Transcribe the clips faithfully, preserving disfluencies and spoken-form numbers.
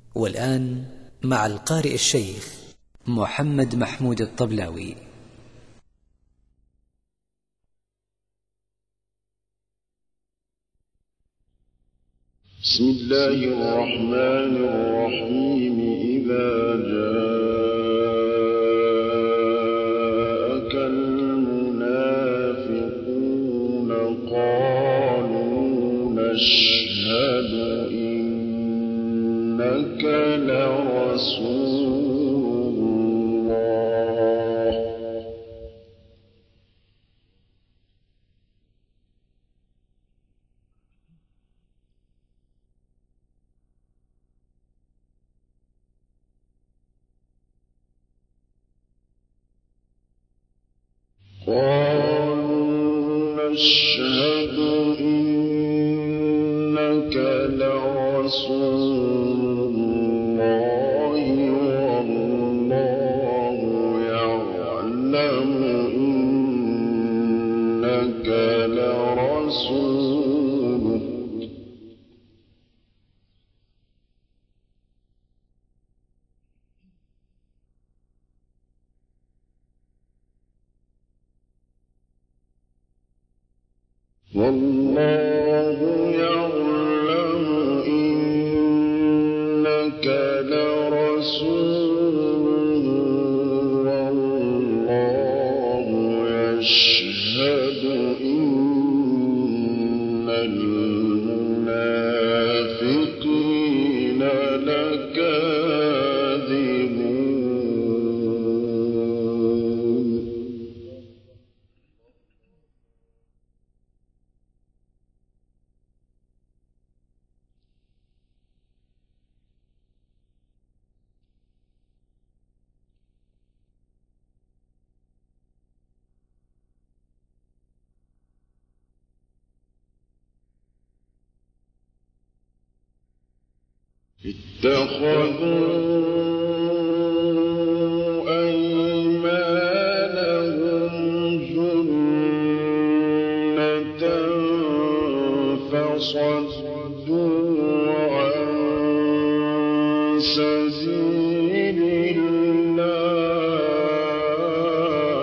والآن مع القارئ الشيخ محمد محمود الطبلاوي. بسم الله الرحمن الرحيم. إذا جاءك المنافقون قالوا نشهد إنك لرسول الله قالوا نشهد إنك لرسول الله والله يعلم إنك لرسوله والله يعلم إنك لرسوله والله يشهد إن المنافقين لكاذبون. اتخذوا أيمانهم جنة فصدوا عن سبيل الله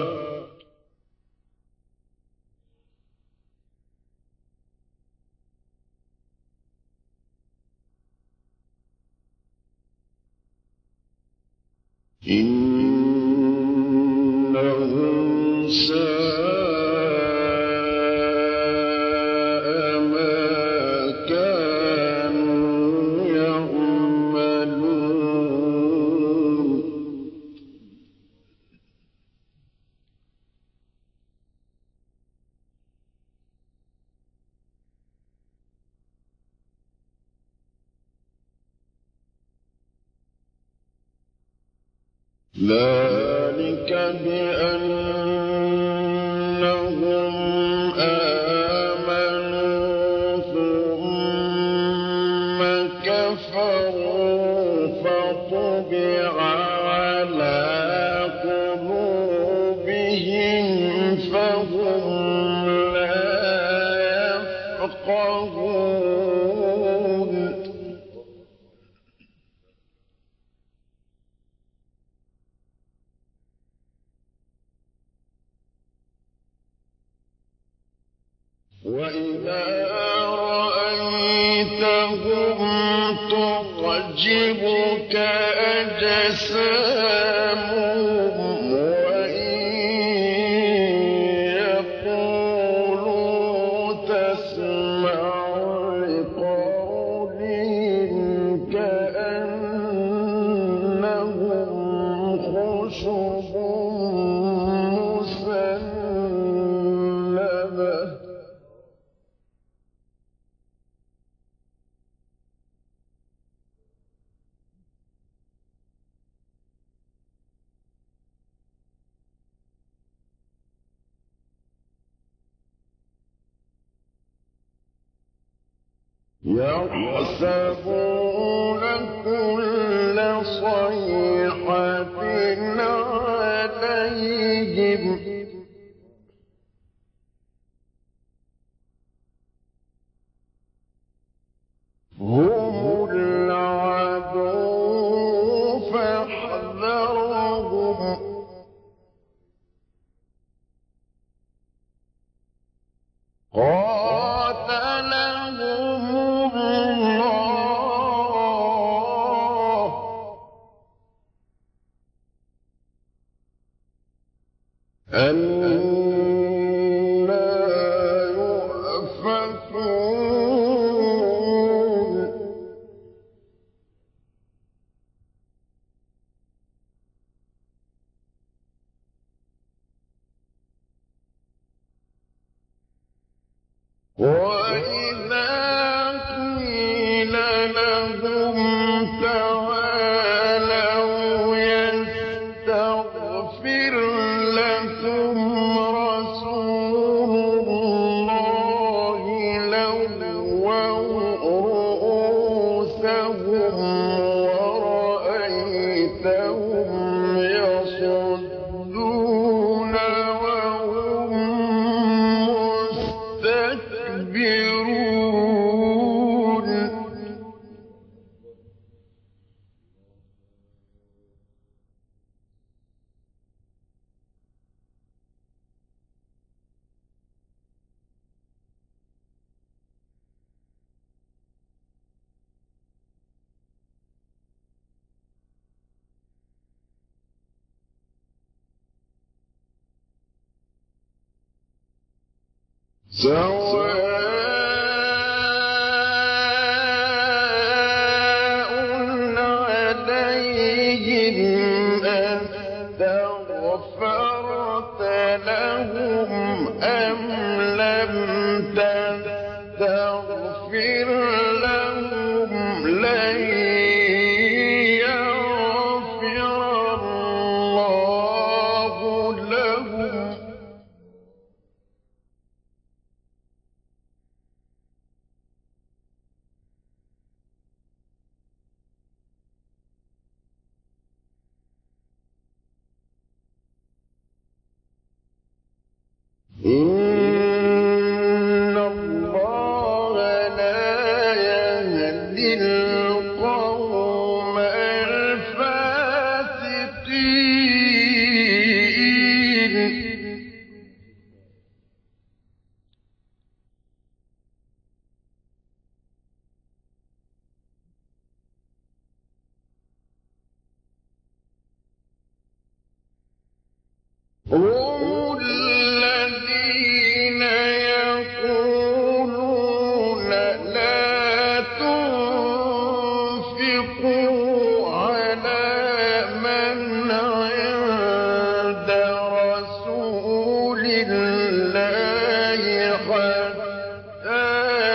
إنهم ساء ما كانوا يعملون. ذلك بأنهم آمنوا ثم كفروا فطبع على قلوبهم فهم لا يفقهون. وإذا رأيتهم تعجبك أجسامهم وإن يقولوا تسمع لقولهم كأنهم خشب مسندة يحسبون كل صيحة عليهم هم العدو أَنَّىٰ يُؤْفَكُونَ وَإِذَا قِيلَ لَهُمْ تَعَالَوْا يَسْتَغْفِرْ لَكُمْ رَسُولُ اللَّهِ لَوَّوْا رُءُوسَهُمْ وَرَأَيْتَهُمْ يَصُدُّونَ وَهُم مُّسْتَكْبِرُونَ سَوَاءٌ عَلَيْهِمْ أَسْتَغْفَرْتَ لَهُمْ أَمْ لَمْ تَسْتَغْفِرْ لَهُمْ لَن يَغْفِرَ اللَّهُ لَهُمْ إِنَّ اللَّهَ لَا يَهْدِي الْقَوْمَ الْفَاسِقِينَ هم الذين يقولون لا تنفقوا على من عند رسول الله حتى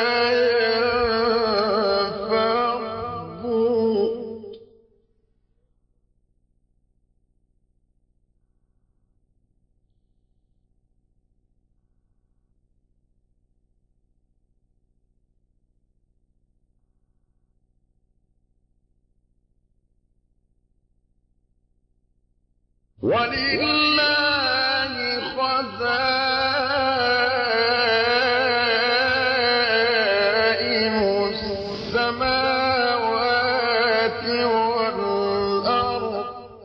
ينفضوا وَلِلَّهِ خَزَائِنُ السَّمَاوَاتِ وَالْأَرْضِ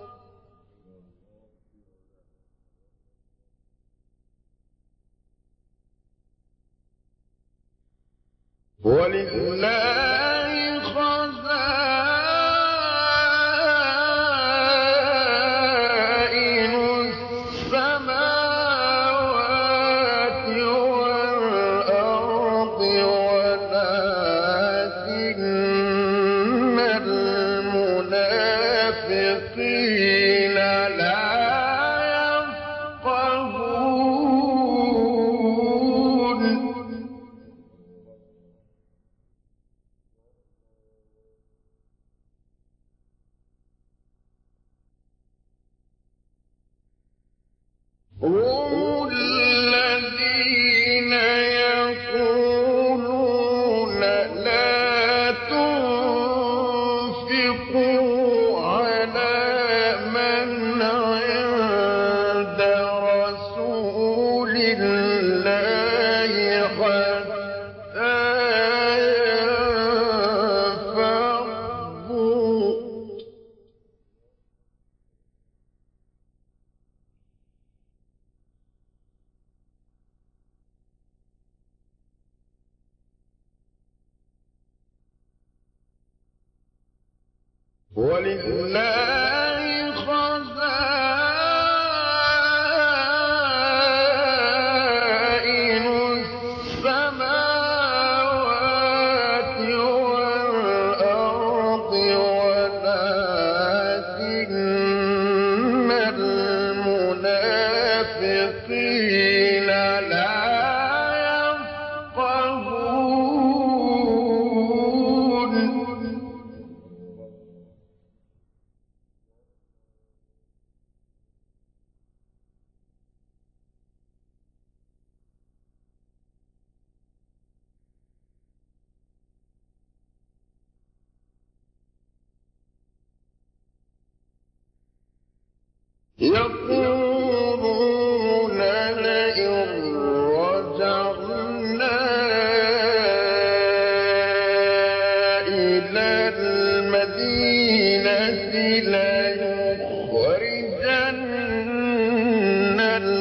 وَلِلَّهِ خَزَائِنُ السَّمَاوَاتِ وَالْأَرْضِ وَلَٰكِنَّ الْمُنَافِقِينَ لَا يَفْقَهُونَ هم الذين يقولون لا تنفقوا على من عند رسول الله حتى ينفضوا ولله خزائن يقولون لئن رجعنا إلى المدينة ليخرجن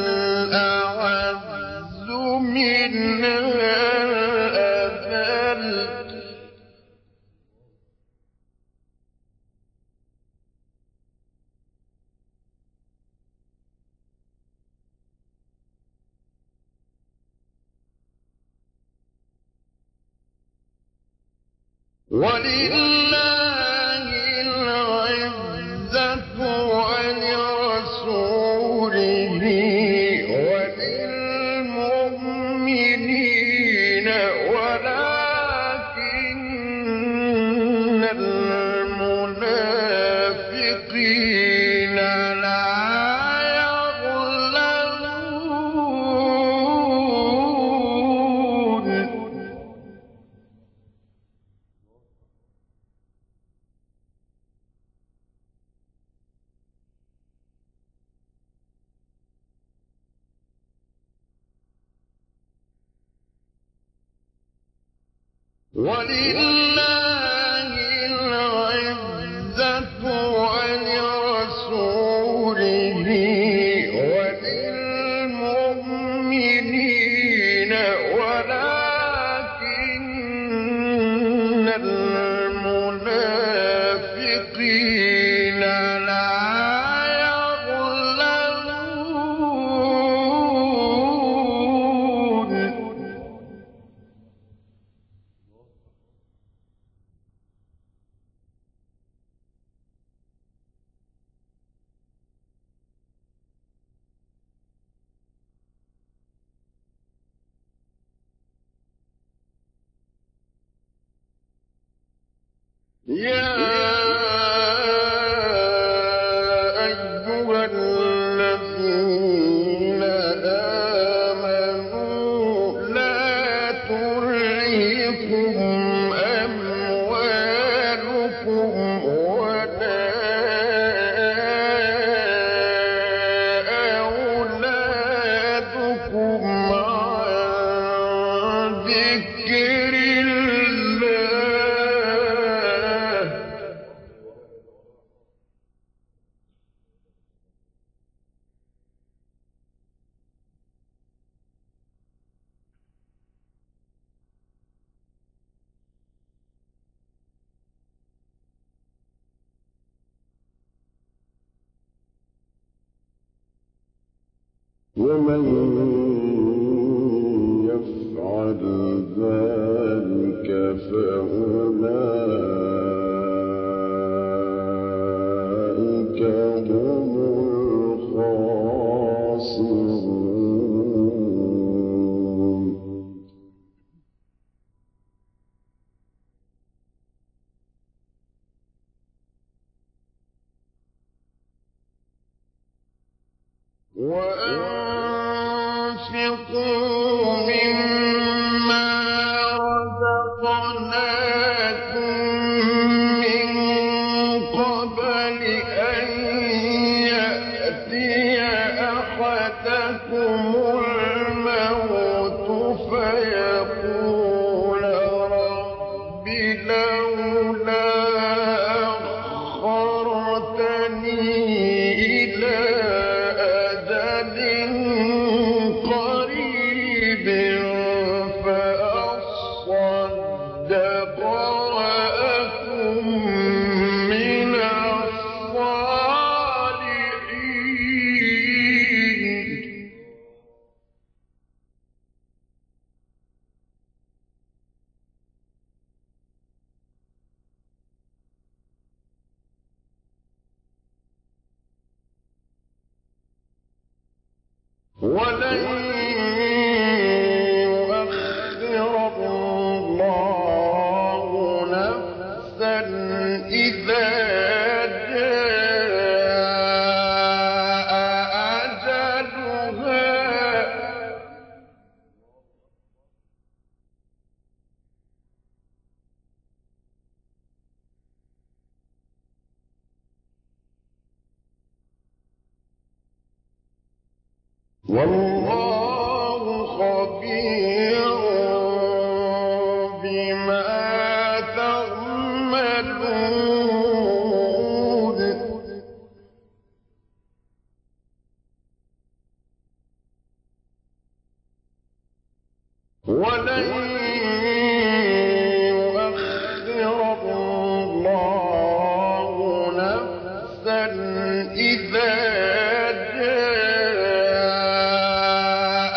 الأعز منها الأذل ولله العزة ولرسوله وللمؤمنين ولكن المنافقين لا يعلمون. ولله العزة ولرسوله وللمؤمنين ولكن المنافقين لا يعلمون. يا أيها الذين آمنوا لا تلهكم أموالكم ولا أولادكم عن ذكر ومن يفعل ذلك فأولئك هم الخاسرون. وأنفقوا مما رزقناكم من قبل أن يأتي أحدكم الموت فيقول رب لولا أخرتني إلى قريب فأصدق وأكن من الصالحين. ولن يؤخر الله نفسا إذا جاء أجلها. والله خبير بما تعملون ولن يؤخر الله نفسا إذا جاء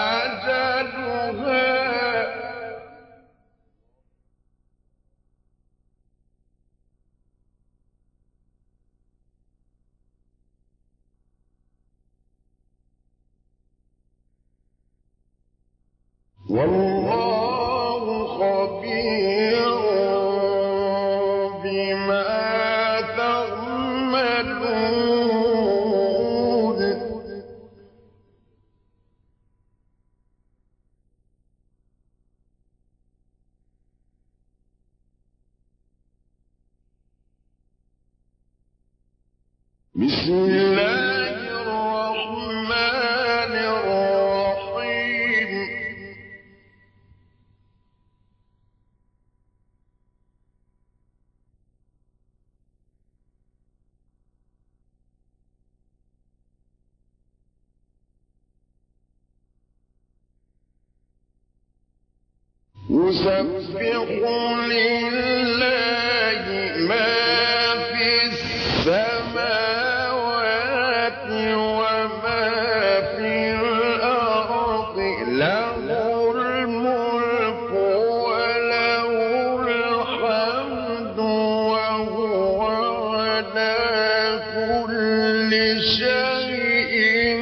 أجلها والله خبير بما تعملون بسم الله الرحمن الرحيم يسبح لله ما في السماوات وما في الأرض له الملك وله الحمد وهو على كل شيء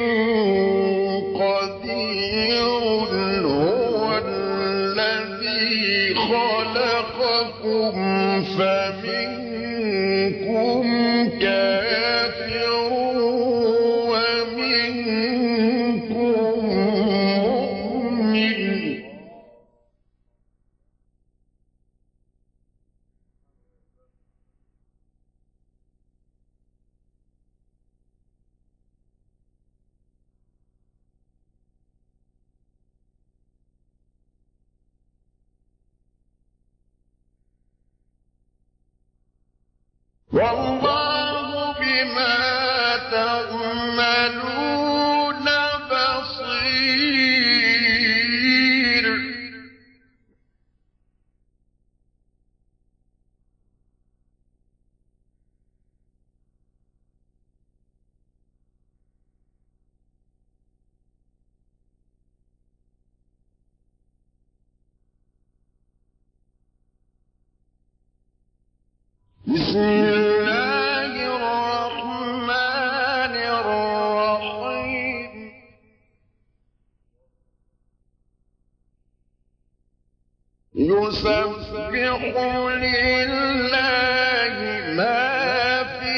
قدير هو الذي خلقكم فمنكم كافر ومنكم مؤمن والله بما تعملون بصير بسم الله الرحمن الرحيم يسبح لله ما في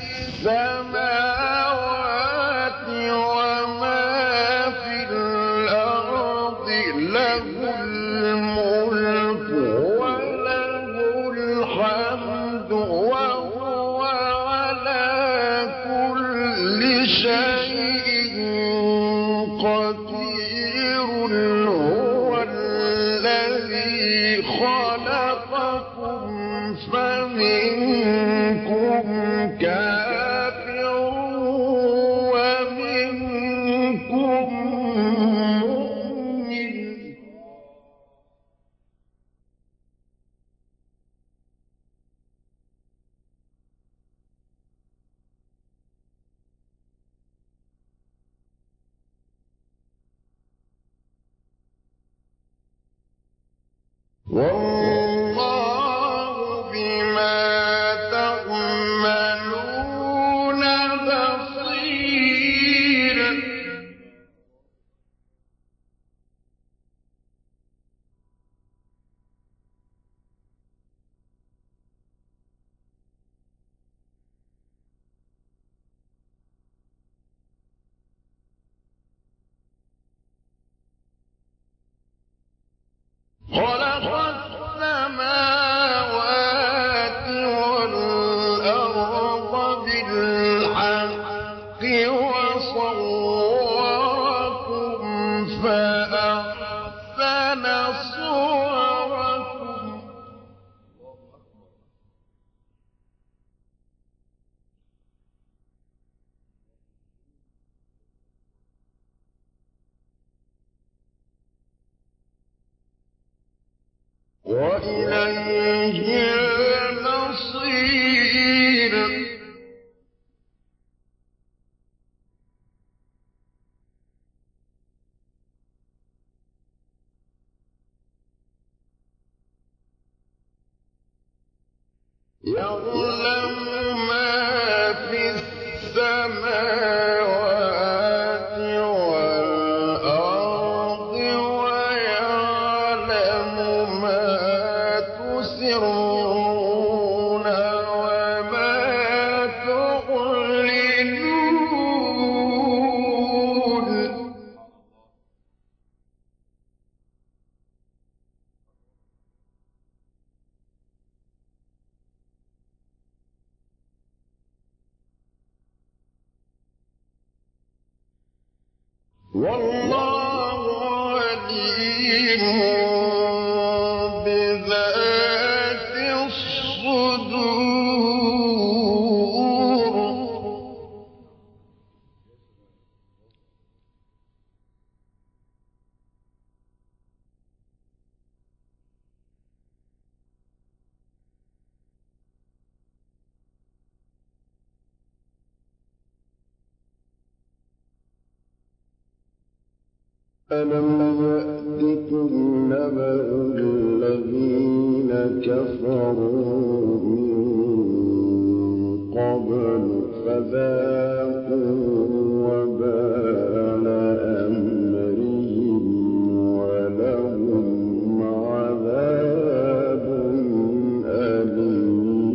السماوات وما في الأرض له الملك وله الحمد وهو على كل شيء قدير هو الذي خلقكم فمنكم كافر ومنكم مؤمن والله بما تعملون بصير خلق وإليه المصير. يعلم ما في السماوات والأرض ويعلم ما تسرون وما تعلنون. والله عليم بذات الصدور. ألم يأتكم نبأ الذين كفروا من قبل فذاقوا وبال أمرهم ولهم عذاب أليم.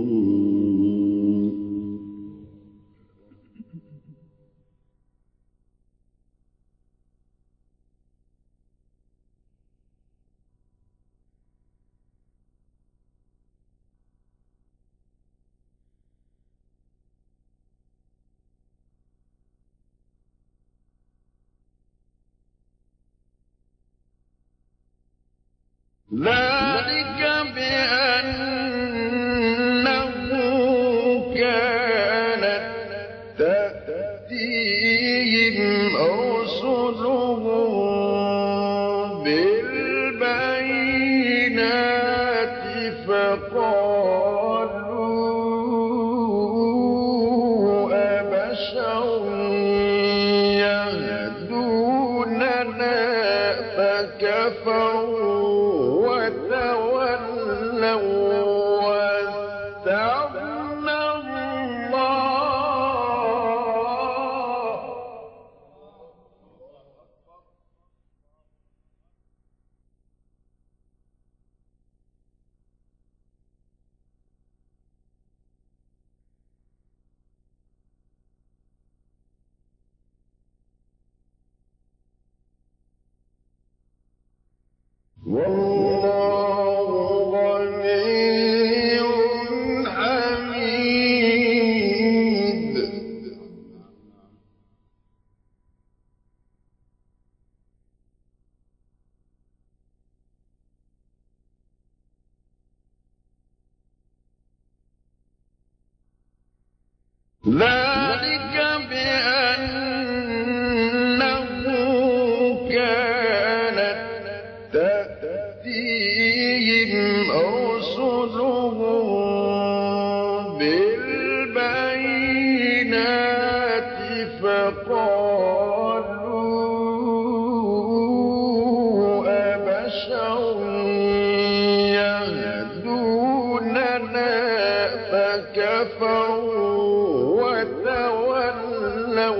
ذلك بأنه كانت تأتيهم رسلهم بالبينات فقالوا أبشر يهدوننا فكفروا وتولوا واستغنى الله. والله غني حميد. ذلك بأنه كانت تأتيهم رسلهم بالبينات فقالوا أبشر يهدوننا فكفروا وتولوا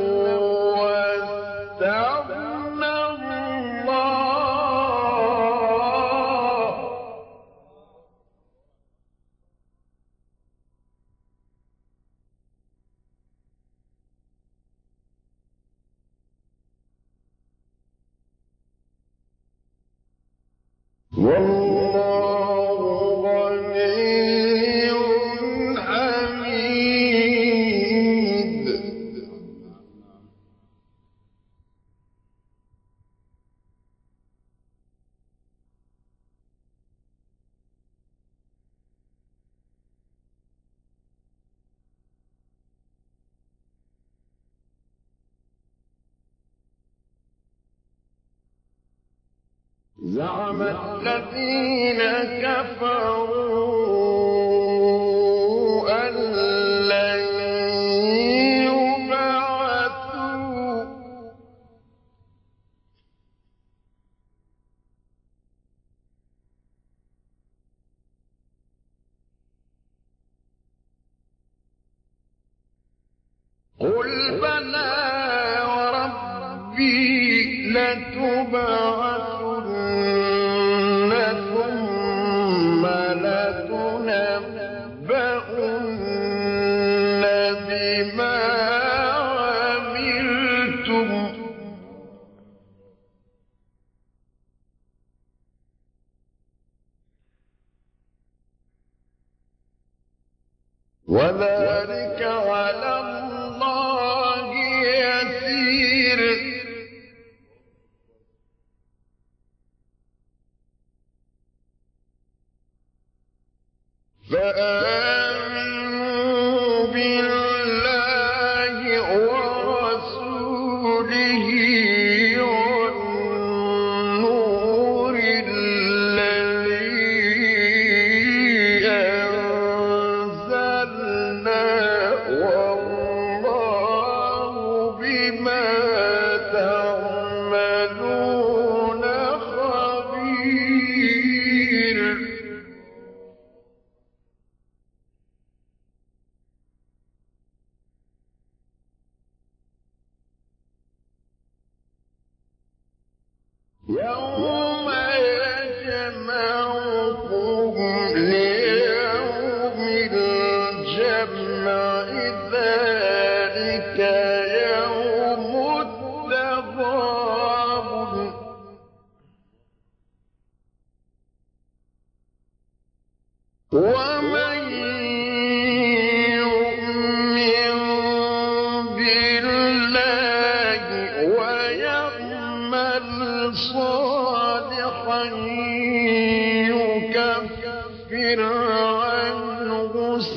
واستغنى الله. والله غني حميد. زعم الذين كفروا أن لن يبعثوا قل بلى وربي لتبعثن ثم لتنبؤن بما عملتم وذلك على الله يسير فآمنوا بالله ورسوله والنور الذي أنزلنا والله بما تعملون خبير يوم يجمعكم ليوم الجمع ذلك يوم التغابن ومن يؤمن بالله ويعمل صالحا يكفر عنه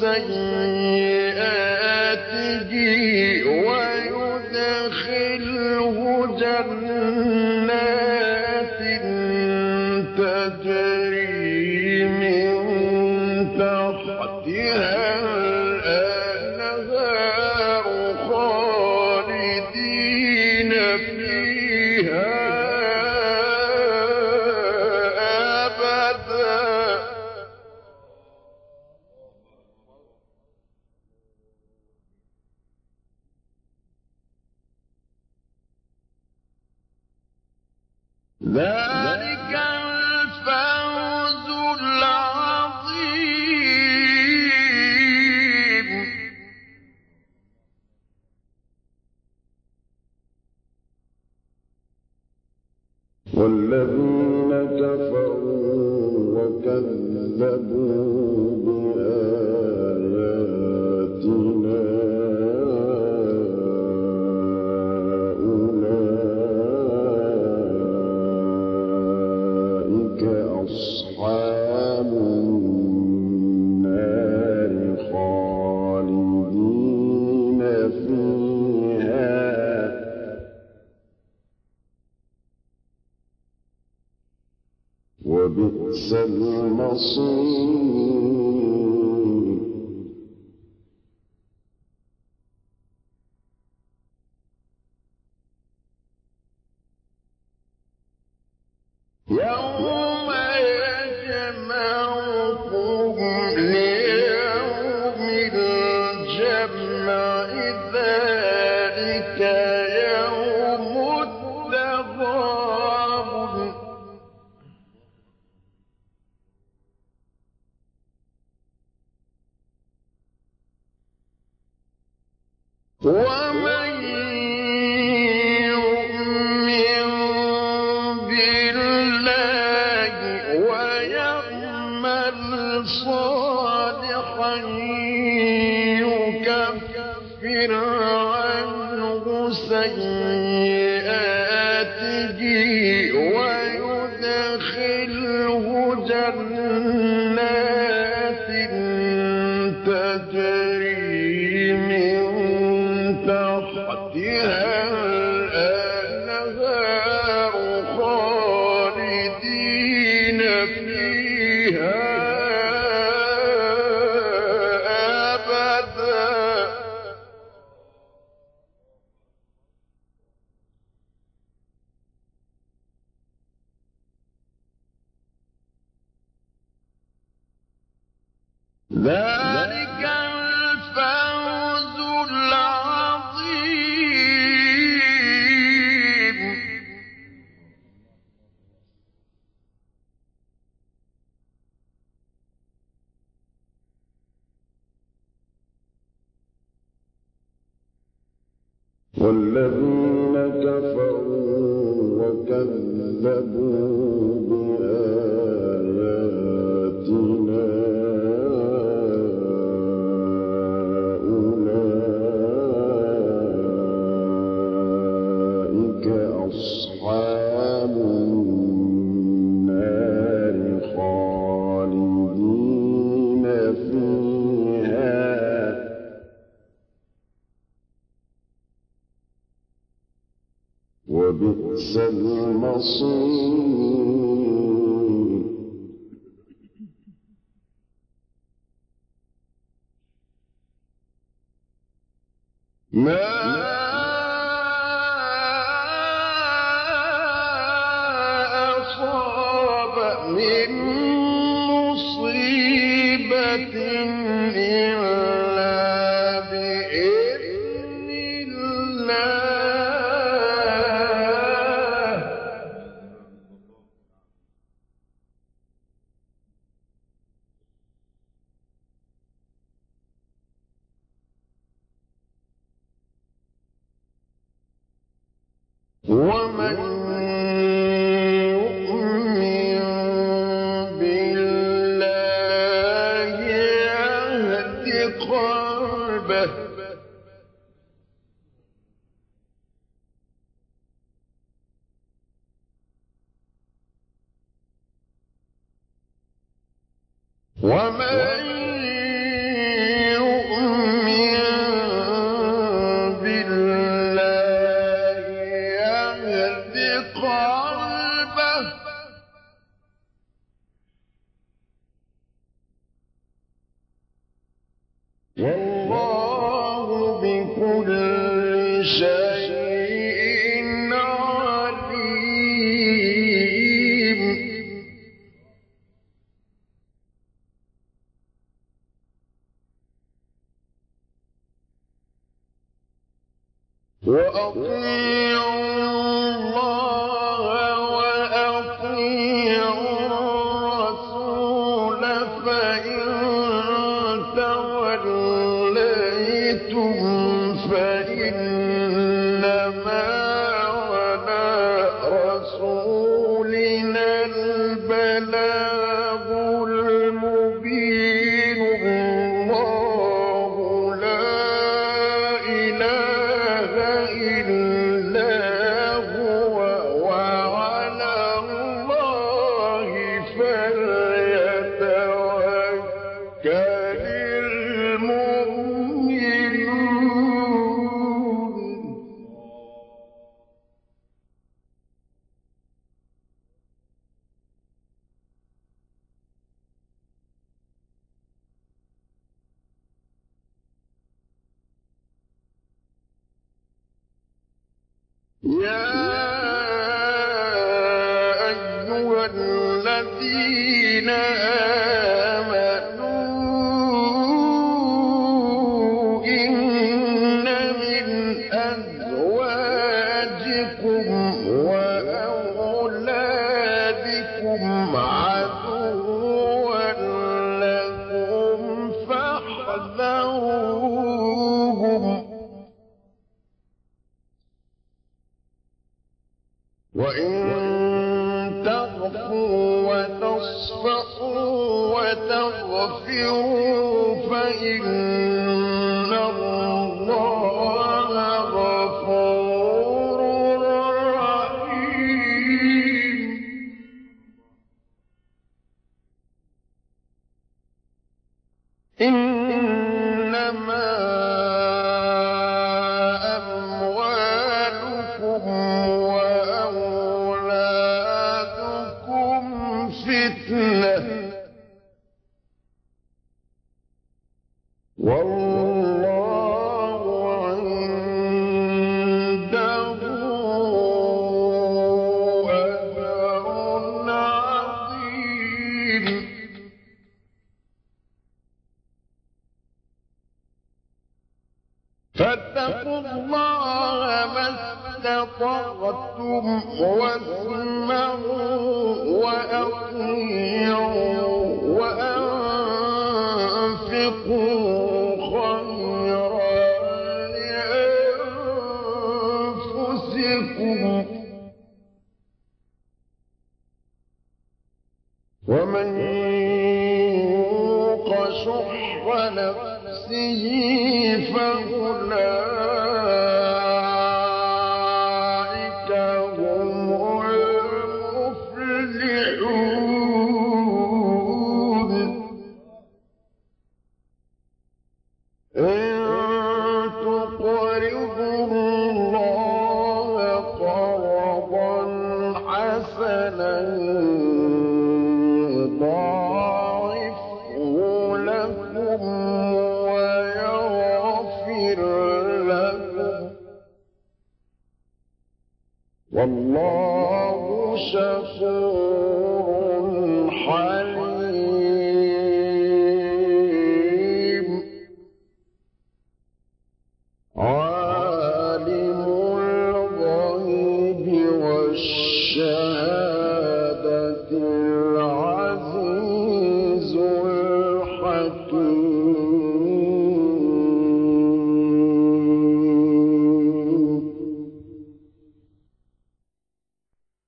سيئاته ويدخله جنات تجري من تحتها الأنهار خالدين فيها ذلك الفوز العظيم والذين كفروا وكذبوا بآياتنا أصحاب النار خالدين فيها وبئس المصير يوم يجمعكم ليوم الجمع ذلك يوم التغابن ومن يؤمن بالله ويعمل صالحا يكفر عنه سيئاته ويدخله جنات تجري من تحتها الأنهار خالدين ذلك الفوز العظيم. والذين كفروا وكذبوا بآياتنا أولئك أصحاب النار خالدين فيها وبئس المصير. ما أصاب من مصيبة إلا بإذن الله. ومن يؤمن بالله يهد قلبه ومن يؤمن بالله يهد قلبه والله بكل شيء عليم. وأطيعوا الله وأطيعوا الرسول فإن توليتم فإنما على رسولنا البلاغ المبين. الله لا إله إلا هو وعلى الله فليتوكل المؤمنون. يا أيها الذين آمنوا إن من أزواجكم وأولادكم عدوا لكم فاحذروهم وإن تغفوا وتصفحوا وتغفروا فإن الله غفور رحيم. إنما أموالكم وأولادكم فتنة والله فاتقوا الله ما استطعتم واسمعوا وأطيعوا وأنفقوا خيرا لأنفسكم ومن يوق شح نفسه فأولئك هم المفلحون إن تقرضوا الله قرضا حسنا يضاعفه لكم ويغفر لكم والله شكور حليم.